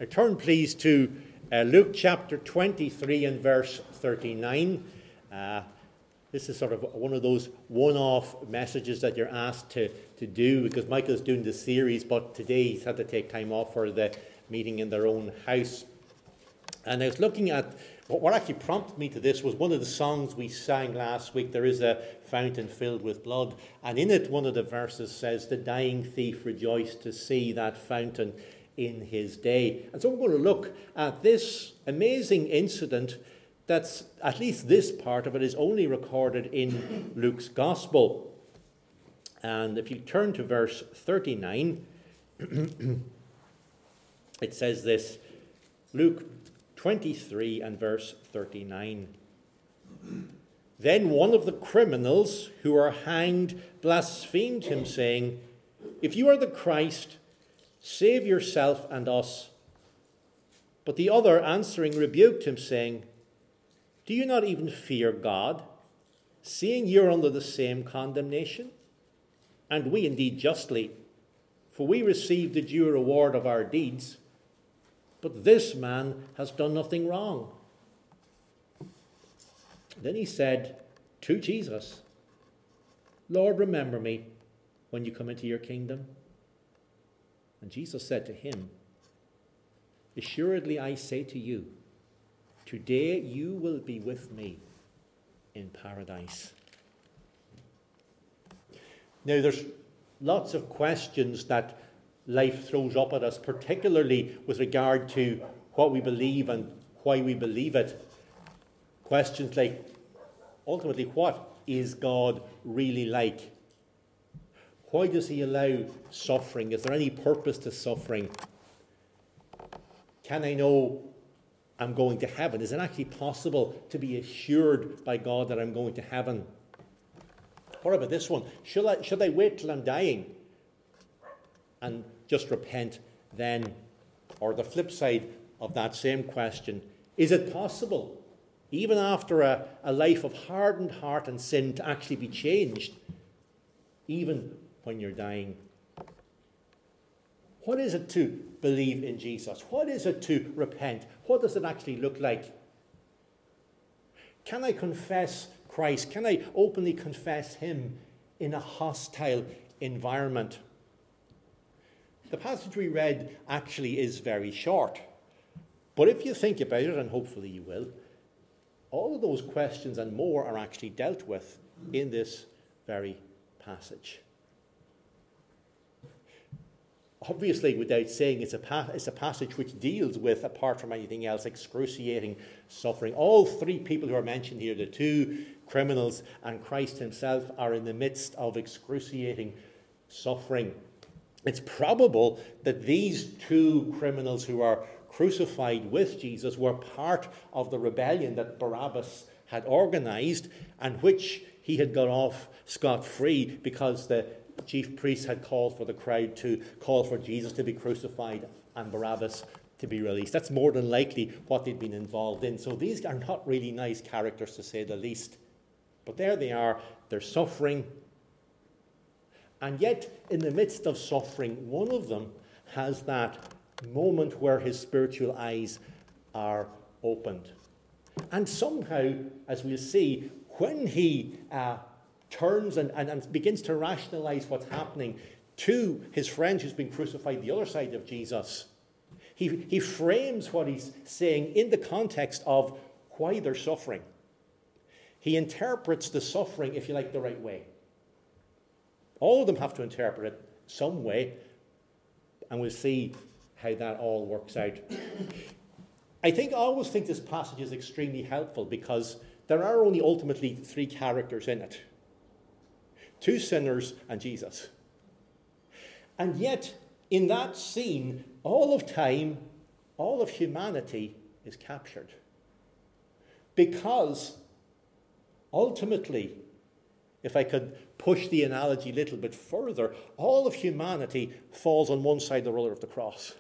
Turn please to Luke chapter 23 and verse 39. This is sort of one of those one-off messages that you're asked to do because Michael's doing the series, but today he's had to take time off for the meeting in their own house. And I was looking at what actually prompted me to this was one of the songs we sang last week. There is a fountain filled with blood, and in it one of the verses says, "The dying thief rejoiced to see that fountain in his day." And so we're going to look at this amazing incident that's, at least this part of it, is only recorded in Luke's Gospel. And if you turn to verse 39, it says this, Luke 23 and verse 39. "Then one of the criminals who were hanged blasphemed him, saying, 'If you are the Christ, save yourself and us.' But the other answering rebuked him, saying, 'Do you not even fear God, seeing you are under the same condemnation? And we indeed justly, for we receive the due reward of our deeds. But this man has done nothing wrong.' Then he said to Jesus, 'Lord, remember me when you come into your kingdom.' And Jesus said to him, 'Assuredly I say to you, today you will be with me in paradise.'" Now there's lots of questions that life throws up at us, particularly with regard to what we believe and why we believe it. Questions like, ultimately, what is God really like? Why does he allow suffering? Is there any purpose to suffering? Can I know I'm going to heaven? Is it actually possible to be assured by God that I'm going to heaven? What about this one? Should I wait till I'm dying and just repent then? Or the flip side of that same question, is it possible, even after a life of hardened heart and sin, to actually be changed, even when you're dying? What is it to believe in Jesus? What is it to repent? What does it actually look like? Can I confess Christ? Can I openly confess him in a hostile environment? The passage we read actually is very short. But if you think about it, and hopefully you will, all of those questions and more are actually dealt with in this very passage. Obviously, without saying, it's a passage which deals with, apart from anything else, excruciating suffering. All three people who are mentioned here, the two criminals and Christ himself, are in the midst of excruciating suffering. It's probable that these two criminals who are crucified with Jesus were part of the rebellion that Barabbas had organized, and which he had got off scot-free because the chief priests had called for the crowd to call for Jesus to be crucified and Barabbas to be released. That's more than likely what they'd been involved in. So these are not really nice characters, to say the least. But there they are, they're suffering. And yet, in the midst of suffering, one of them has that moment where his spiritual eyes are opened. And somehow, as we'll see, when he turns and begins to rationalize what's happening to his friend who's been crucified the other side of Jesus, he frames what he's saying in the context of why they're suffering. He interprets the suffering, if you like, the right way. All of them have to interpret it some way, and we'll see how that all works out. I always think this passage is extremely helpful because there are only ultimately three characters in it. Two sinners and Jesus. And yet, in that scene, all of time, all of humanity is captured. Because, ultimately, if I could push the analogy a little bit further, all of humanity falls on one side or other of the cross.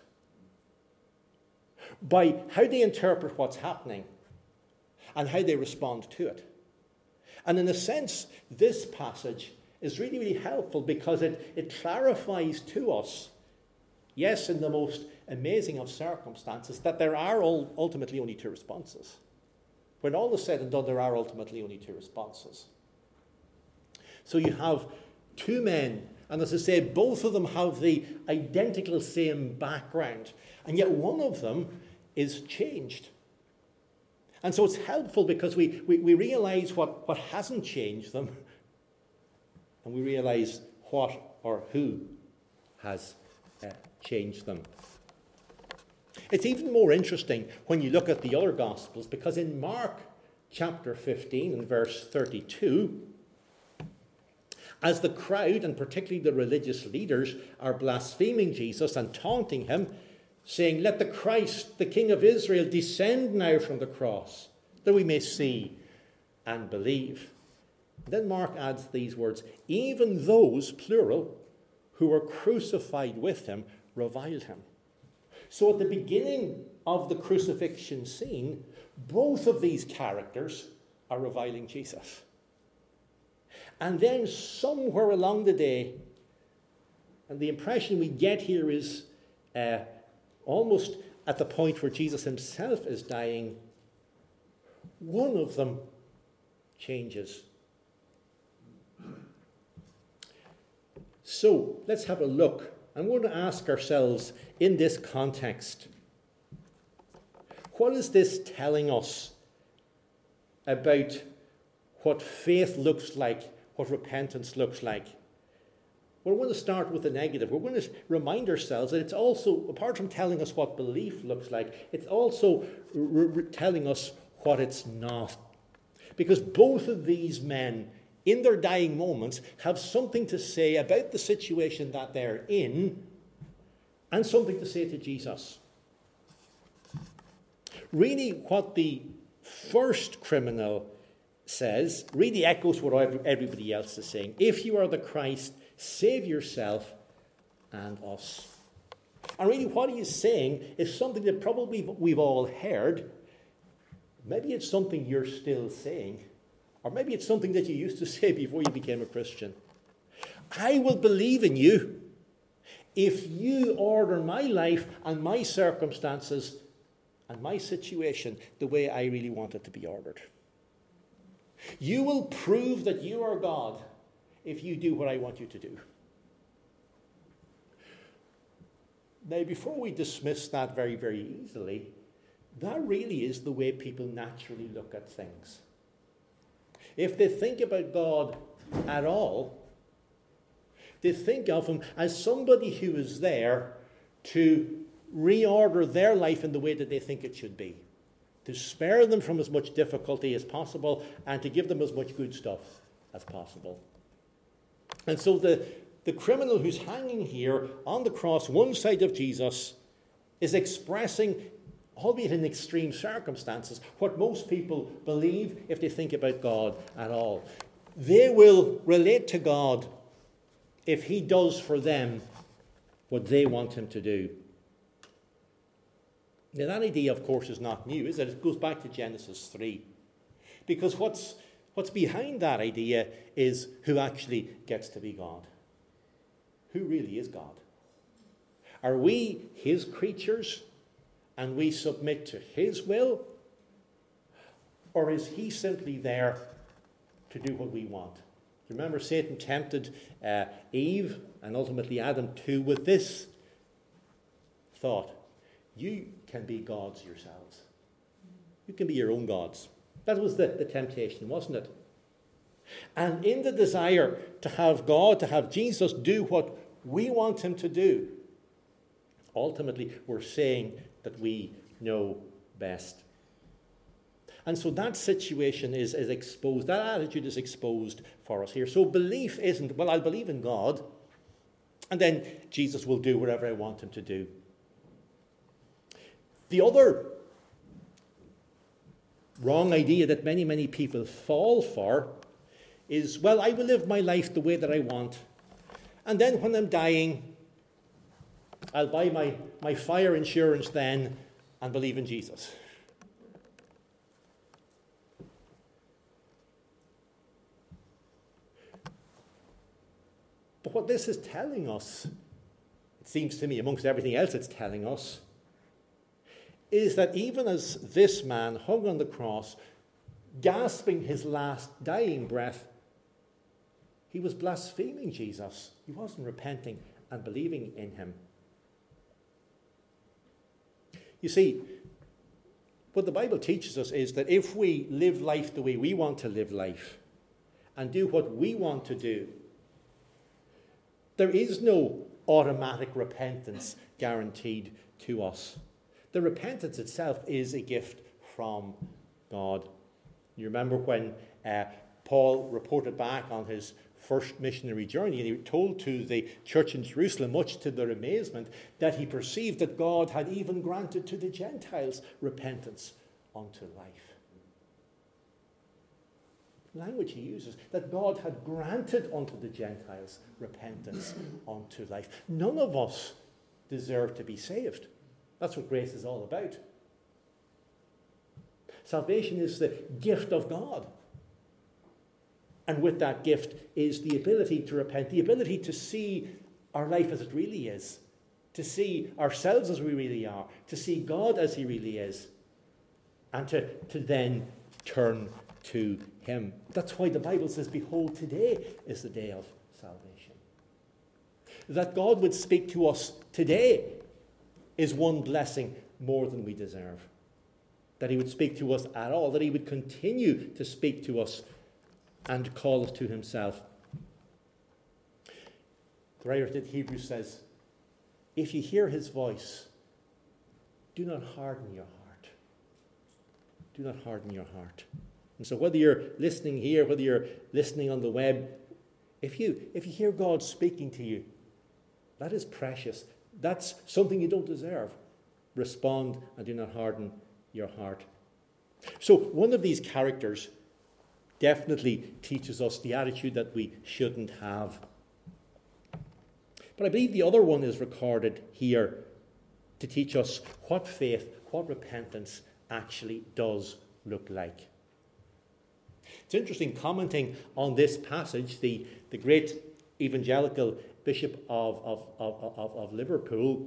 By how they interpret what's happening and how they respond to it. And in a sense, this passage is really, really helpful because it clarifies to us, yes, in the most amazing of circumstances that there are ultimately only two responses. When all is said and done, there are ultimately only two responses. So you have two men, and as I say, both of them have the identical same background, and yet one of them is changed. And so it's helpful because we realize what hasn't changed them, and we realize what or who has changed them. It's even more interesting when you look at the other Gospels, because in Mark chapter 15 and verse 32, as the crowd, and particularly the religious leaders, are blaspheming Jesus and taunting him, saying, "Let the Christ, the King of Israel, descend now from the cross, that we may see and believe." Then Mark adds these words, "Even those," plural, "who were crucified with him, reviled him." So at the beginning of the crucifixion scene, both of these characters are reviling Jesus. And then somewhere along the day, and the impression we get here is almost at the point where Jesus himself is dying, one of them changes. So let's have a look. I'm going to ask ourselves in this context, what is this telling us about what faith looks like, what repentance looks like? We're going to start with the negative. We're going to remind ourselves that it's also, apart from telling us what belief looks like, it's also telling us what it's not. Because both of these men, in their dying moments, have something to say about the situation that they're in and something to say to Jesus. Really, what the first criminal says really echoes what everybody else is saying. If you are the Christ, save yourself and us. And really what he is saying is something that probably we've all heard. Maybe it's something you're still saying. Or maybe it's something that you used to say before you became a Christian. I will believe in you if you order my life and my circumstances and my situation the way I really want it to be ordered. You will prove that you are God if you do what I want you to do. Now, before we dismiss that very, very easily, that really is the way people naturally look at things. If they think about God at all, they think of him as somebody who is there to reorder their life in the way that they think it should be, to spare them from as much difficulty as possible and to give them as much good stuff as possible. And so the criminal who's hanging here on the cross, one side of Jesus, is expressing, albeit in extreme circumstances, what most people believe if they think about God at all. They will relate to God if he does for them what they want him to do. Now, that idea, of course, is not new, is it? It goes back to Genesis 3. Because what's behind that idea is who actually gets to be God. Who really is God? Are we his creatures and we submit to his will? Or is he simply there to do what we want? Remember, Satan tempted Eve and ultimately Adam too with this thought. You can be gods yourselves. You can be your own gods. That was the temptation, wasn't it? And in the desire to have God, to have Jesus do what we want him to do, ultimately we're saying that we know best. And so that situation is exposed, that attitude is exposed for us here. So belief isn't, well, I'll believe in God, and then Jesus will do whatever I want him to do. The other wrong idea that many, many people fall for is, well, I will live my life the way that I want. And then when I'm dying, I'll buy my fire insurance then and believe in Jesus. But what this is telling us it seems to me, amongst everything else it's telling us, is that even as this man hung on the cross, gasping his last dying breath, he was blaspheming Jesus. He wasn't repenting and believing in him. You see, what the Bible teaches us is that if we live life the way we want to live life and do what we want to do, there is no automatic repentance guaranteed to us. The repentance itself is a gift from God. You remember when Paul reported back on his first missionary journey, and he told to the church in Jerusalem, much to their amazement, that he perceived that God had even granted to the Gentiles repentance unto life. The language he uses, that God had granted unto the Gentiles repentance unto life. None of us deserve to be saved. That's what grace is all about. Salvation is the gift of God. And with that gift is the ability to repent, the ability to see our life as it really is, to see ourselves as we really are, to see God as he really is, and to then turn to him. That's why the Bible says, behold, today is the day of salvation. That God would speak to us today is one blessing more than we deserve. That he would speak to us at all, that he would continue to speak to us and call us to himself. The writer to the Hebrews says, if you hear his voice, do not harden your heart. Do not harden your heart. And so whether you're listening here, whether you're listening on the web, if you hear God speaking to you, that is precious. That's something you don't deserve. Respond and do not harden your heart. So one of these characters definitely teaches us the attitude that we shouldn't have. But I believe the other one is recorded here to teach us what faith, what repentance actually does look like. It's interesting, commenting on this passage, the great evangelical Bishop of Liverpool,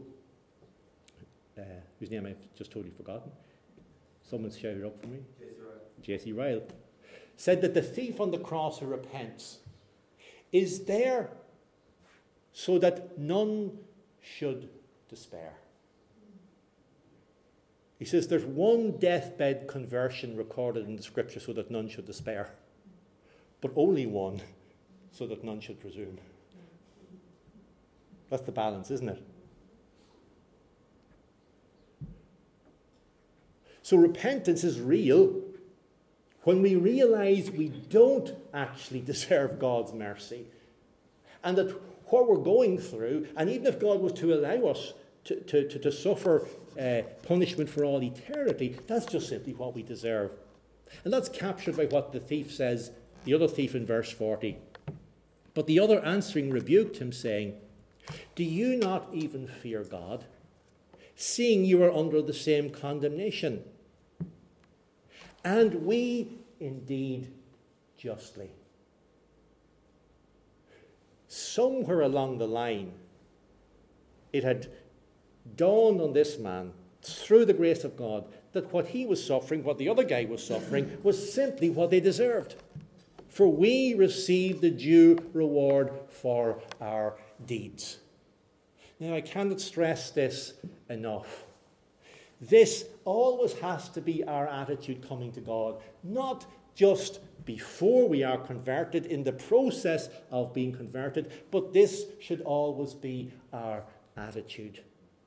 whose name I've just totally forgotten. Someone's shouted up for me. J.C. Ryle. Said that the thief on the cross who repents is there so that none should despair. He says there's one deathbed conversion recorded in the scripture so that none should despair, but only one so that none should presume. That's the balance, isn't it? So repentance is real when we realize we don't actually deserve God's mercy, and that what we're going through, and even if God was to allow us to suffer punishment for all eternity, that's just simply what we deserve. And that's captured by what the thief says, the other thief in verse 40. But the other answering rebuked him, saying, do you not even fear God, seeing you are under the same condemnation? And we indeed justly. Somewhere along the line, it had dawned on this man, through the grace of God, that what he was suffering, what the other guy was suffering, was simply what they deserved. For we receive the due reward for our deeds. Now, I cannot stress this enough. This always has to be our attitude coming to God, not just before we are converted, in the process of being converted, but this should always be our attitude.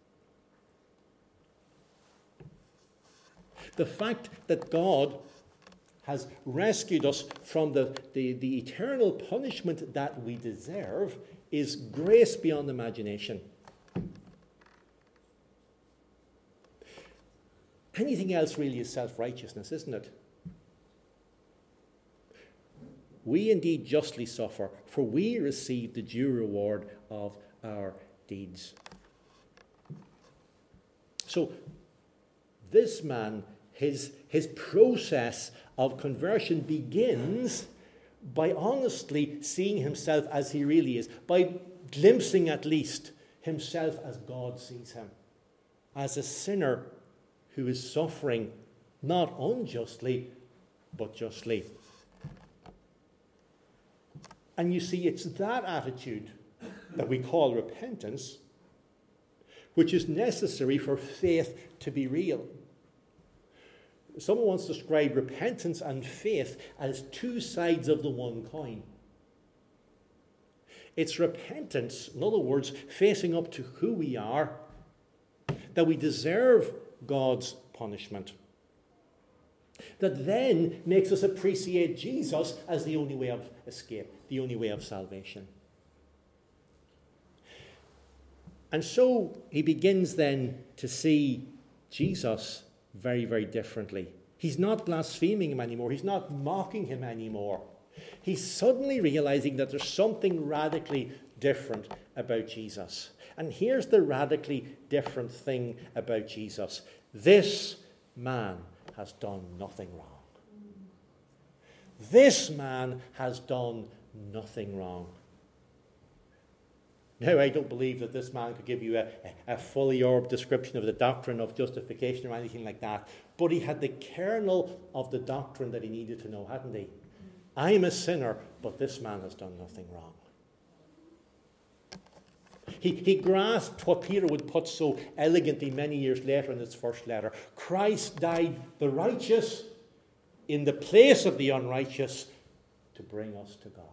The fact that God has rescued us from the eternal punishment that we deserve is grace beyond imagination. Anything else really is self-righteousness, isn't it? We indeed justly suffer, for we receive the due reward of our deeds. So, this man, his process of conversion begins by honestly seeing himself as he really is, by glimpsing at least himself as God sees him, as a sinner who is suffering not unjustly, but justly. And you see, it's that attitude that we call repentance, which is necessary for faith to be real. Someone once described repentance and faith as two sides of the one coin. It's repentance, in other words, facing up to who we are, that we deserve God's punishment, that then makes us appreciate Jesus as the only way of escape, the only way of salvation. And so he begins then to see Jesus very, very differently. He's not blaspheming him anymore. He's not mocking him anymore. He's suddenly realizing that there's something radically different about Jesus. And here's the radically different thing about Jesus. This man has done nothing wrong. This man has done nothing wrong. Now, I don't believe that this man could give you a fully orbed description of the doctrine of justification or anything like that, but he had the kernel of the doctrine that he needed to know, hadn't he? I'm a sinner, but this man has done nothing wrong. He grasped what Peter would put so elegantly many years later in his first letter. Christ died the righteous in the place of the unrighteous to bring us to God.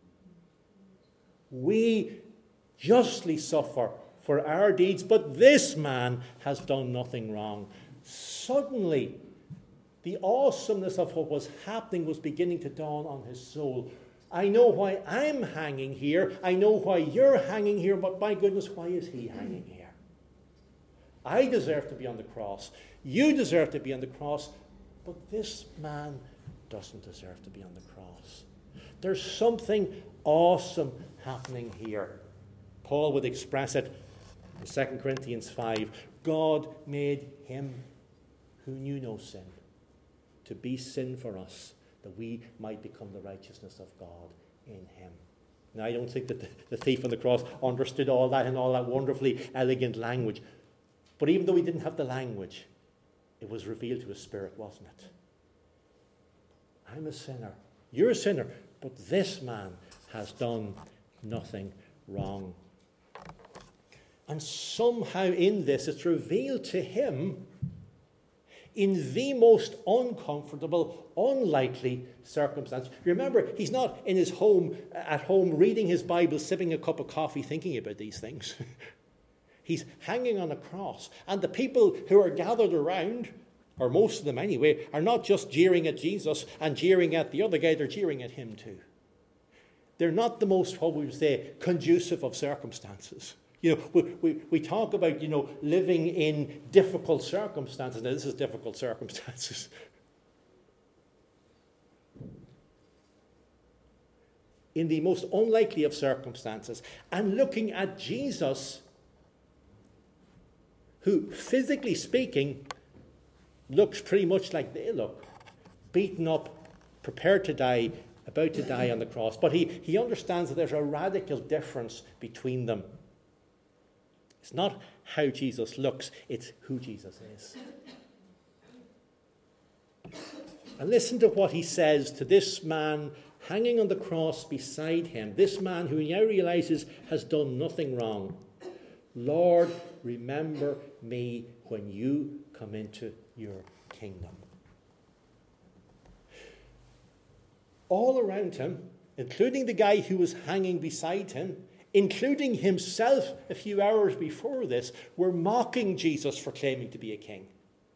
We justly suffer for our deeds, but this man has done nothing wrong. Suddenly, the awesomeness of what was happening was beginning to dawn on his soul. I know why I'm hanging here. I know why you're hanging here, but my goodness, why is he hanging here? I deserve to be on the cross. You deserve to be on the cross, but this man doesn't deserve to be on the cross. There's something awesome happening here. Paul would express it in 2 Corinthians 5. God made him who knew no sin to be sin for us, that we might become the righteousness of God in him. Now, I don't think that the thief on the cross understood all that in all that wonderfully elegant language. But even though he didn't have the language, it was revealed to his spirit, wasn't it? I'm a sinner. You're a sinner. But this man has done nothing wrong. And somehow in this, it's revealed to him in the most uncomfortable, unlikely circumstance. Remember, he's not in his home, at home, reading his Bible, sipping a cup of coffee, thinking about these things. He's hanging on a cross. And the people who are gathered around, or most of them anyway, are not just jeering at Jesus and jeering at the other guy, they're jeering at him too. They're not the most, what we would say, conducive of circumstances. You know, we talk about, living in difficult circumstances. Now, this is difficult circumstances. In the most unlikely of circumstances. And looking at Jesus, who, physically speaking, looks pretty much like they look. Beaten up, prepared to die, about to die on the cross. But he understands that there's a radical difference between them. It's not how Jesus looks, it's who Jesus is. And listen to what he says to this man hanging on the cross beside him, this man who he now realizes has done nothing wrong. Lord, remember me when you come into your kingdom. All around him, including the guy who was hanging beside him, including himself a few hours before this, were mocking Jesus for claiming to be a king.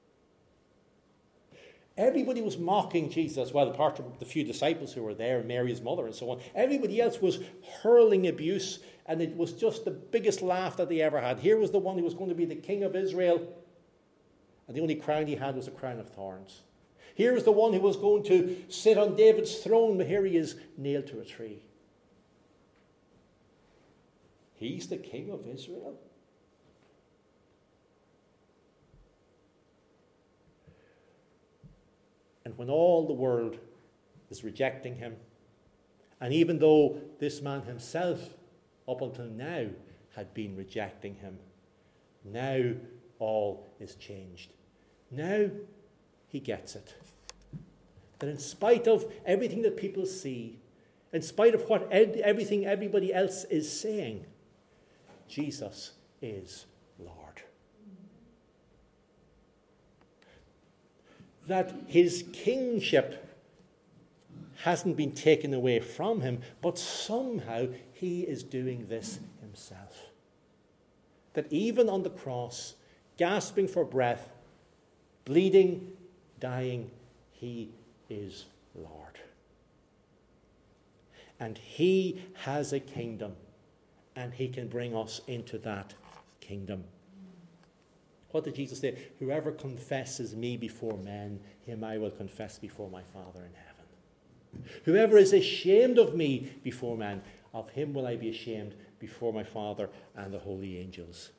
Everybody was mocking Jesus, well, apart from the few disciples who were there, Mary's mother and so on. Everybody else was hurling abuse, and it was just the biggest laugh that they ever had. Here was the one who was going to be the king of Israel, and the only crown he had was a crown of thorns. Here was the one who was going to sit on David's throne, but here he is nailed to a tree. He's the king of Israel. And when all the world is rejecting him, and even though this man himself, up until now, had been rejecting him. Now all is changed. Now he gets it. That in spite of everything that people see, in spite of what everything everybody else is saying, Jesus is Lord. That his kingship hasn't been taken away from him, but somehow he is doing this himself. That even on the cross, gasping for breath, bleeding, dying, he is Lord. And he has a kingdom, and he can bring us into that kingdom. What did Jesus say? Whoever confesses me before men, him I will confess before my Father in heaven. Whoever is ashamed of me before men, of him will I be ashamed before my Father and the holy angels.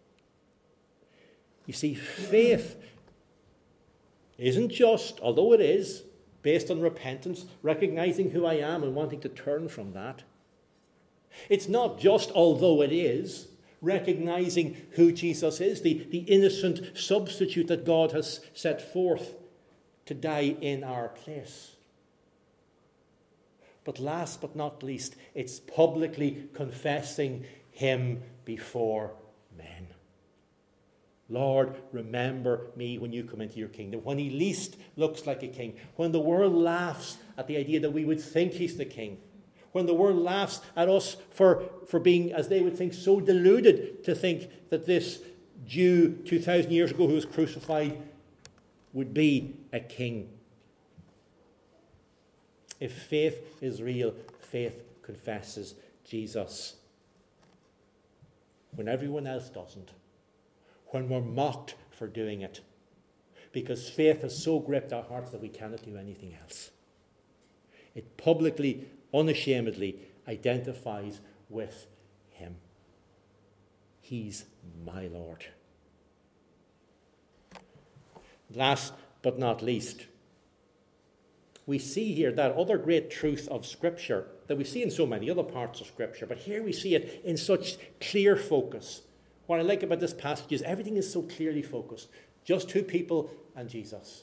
You see, faith isn't just, although it is, based on repentance, recognizing who I am and wanting to turn from that. It's not just, although it is, recognizing who Jesus is, the innocent substitute that God has set forth to die in our place. But last but not least, it's publicly confessing him before men. Lord, remember me when you come into your kingdom, when he least looks like a king, when the world laughs at the idea that we would think he's the king, when the world laughs at us for being, as they would think, so deluded to think that this Jew 2,000 years ago who was crucified would be a king. If faith is real, faith confesses Jesus. When everyone else doesn't. When we're mocked for doing it. Because faith has so gripped our hearts that we cannot do anything else. It publicly, unashamedly identifies with him. He's my Lord. Last but not least, we see here that other great truth of Scripture that we see in so many other parts of Scripture, but here we see it in such clear focus. What I like about this passage is everything is so clearly focused. Just two people and Jesus.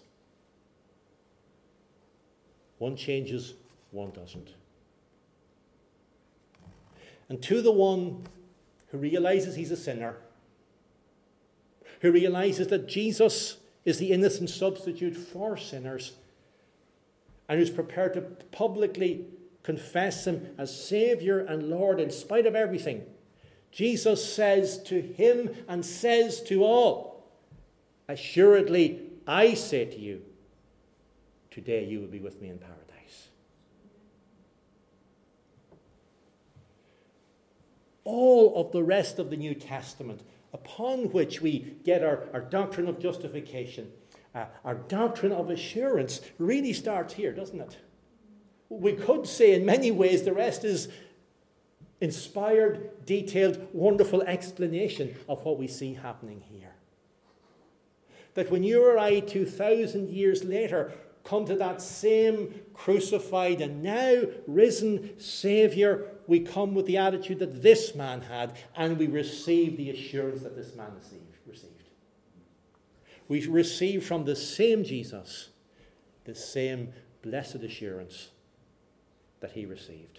One changes, one doesn't. And to the one who realizes he's a sinner, who realizes that Jesus is the innocent substitute for sinners, and who's prepared to publicly confess him as Saviour and Lord in spite of everything, Jesus says to him and says to all, assuredly, I say to you, today you will be with me in paradise. All of the rest of the New Testament, upon which we get our doctrine of justification, our doctrine of assurance, really starts here, doesn't it? We could say in many ways the rest is inspired, detailed, wonderful explanation of what we see happening here. That when you or I, 2,000 years later, come to that same crucified and now risen Saviour, we come with the attitude that this man had, and we receive the assurance that this man received. We receive from the same Jesus the same blessed assurance that he received.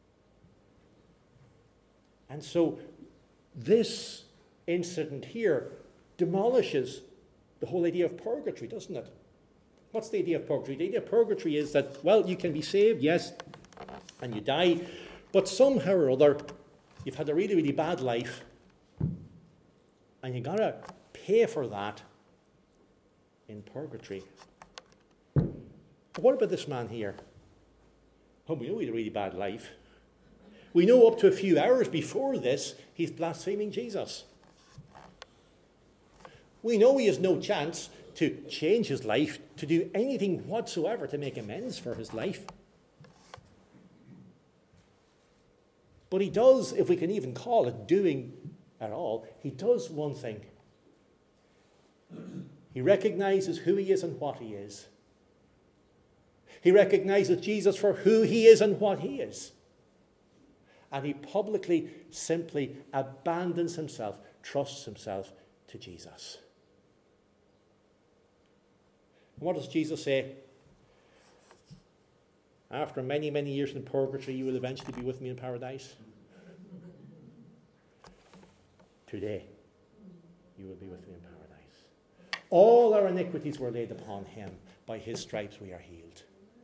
And so this incident here demolishes the whole idea of purgatory, doesn't it? What's the idea of purgatory? The idea of purgatory is that, well, you can be saved, yes, and you die, but somehow or other you've had a really, really bad life, and you've got to pay for that in purgatory. But what about this man here? Oh, we know he had a really bad life. We know up to a few hours before this, he's blaspheming Jesus. We know he has no chance to change his life, to do anything whatsoever to make amends for his life. But he does, if we can even call it doing at all, he does one thing. He recognizes who he is and what he is. He recognizes Jesus for who he is and what he is. And he publicly, simply abandons himself, trusts himself to Jesus. And what does Jesus say? After many, many years in purgatory, you will eventually be with me in paradise. Today, you will be with me in paradise. All our iniquities were laid upon him. By his stripes we are healed.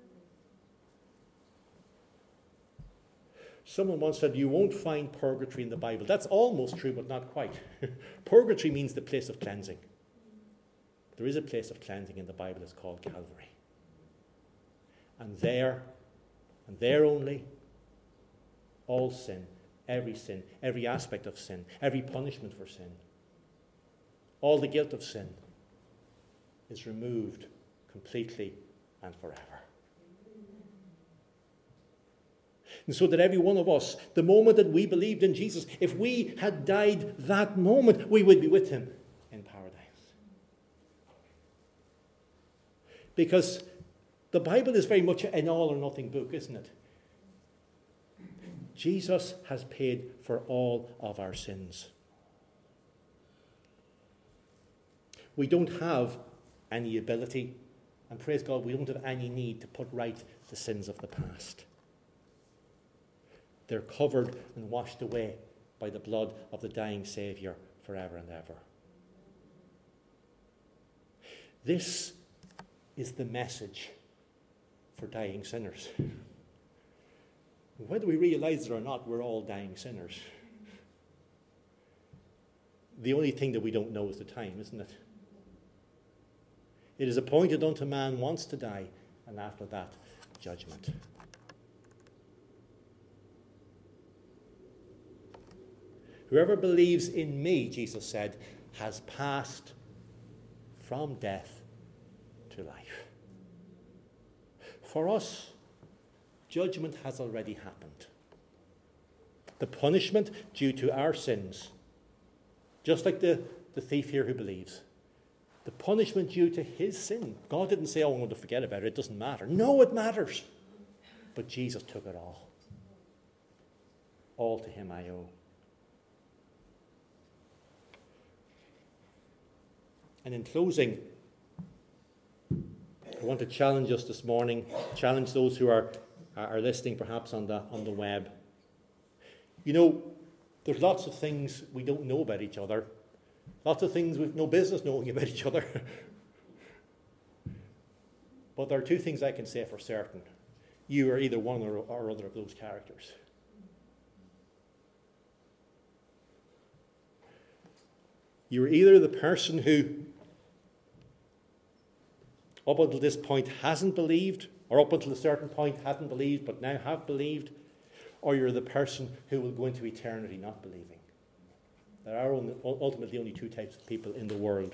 Someone once said, you won't find purgatory in the Bible. That's almost true, but not quite. Purgatory means the place of cleansing. There is a place of cleansing in the Bible. It's called Calvary. And there only, all sin, every aspect of sin, every punishment for sin, all the guilt of sin is removed completely and forever. And so that every one of us, the moment that we believed in Jesus, if we had died that moment, we would be with him in paradise. Because the Bible is very much an all or nothing book, isn't it? Jesus has paid for all of our sins. We don't have any ability, and praise God, we don't have any need to put right the sins of the past. They're covered and washed away by the blood of the dying Saviour forever and ever. This is the message for dying sinners. Whether we realise it or not, we're all dying sinners. The only thing that we don't know is the time, isn't it? It is appointed unto man once to die, and after that, judgment. Whoever believes in me, Jesus said, has passed from death to life. For us, judgment has already happened. The punishment due to our sins, just like the thief here who believes, the punishment due to his sin. God didn't say, oh, I'm going to forget about it. It doesn't matter. No, it matters. But Jesus took it all. All to him I owe. And in closing, I want to challenge us this morning, challenge those who are listening perhaps on the web. You know, there's lots of things we don't know about each other. Lots of things we've no business knowing about each other. But there are two things I can say for certain. You are either one or other of those characters. You're either the person who, up until this point, hasn't believed, or up until a certain point hadn't believed, but now have believed, or you're the person who will go into eternity not believing. There are ultimately only two types of people in the world.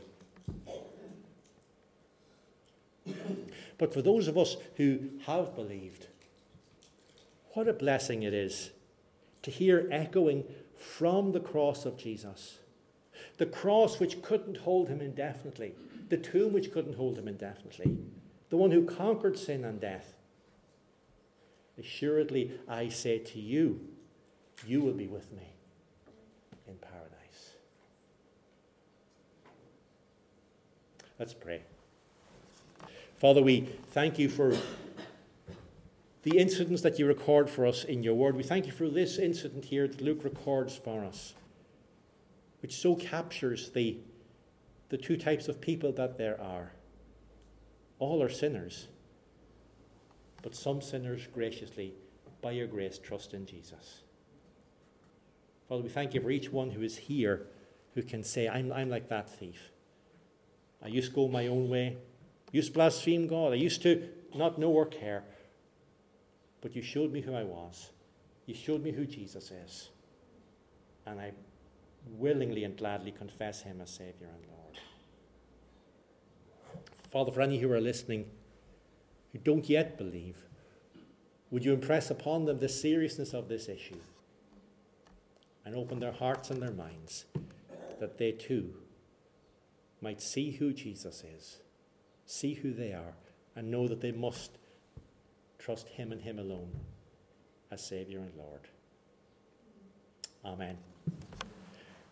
But for those of us who have believed, what a blessing it is to hear echoing from the cross of Jesus. The cross which couldn't hold him indefinitely. The tomb which couldn't hold him indefinitely. The one who conquered sin and death. Assuredly, I say to you, you will be with me in paradise. Let's pray. Father, we thank you for the incidents that you record for us in your word. We thank you for this incident here that Luke records for us, which so captures the two types of people that there are. All are sinners, but some sinners graciously, by your grace, trust in Jesus. Father, we thank you for each one who is here who can say, I'm like that thief. I used to go my own way. I used to blaspheme God. I used to not know or care. But you showed me who I was. You showed me who Jesus is. And I willingly and gladly confess him as Saviour and Lord. Father, for any who are listening who don't yet believe, would you impress upon them the seriousness of this issue and open their hearts and their minds that they too might see who Jesus is, see who they are, and know that they must trust him and him alone as Saviour and Lord. Amen.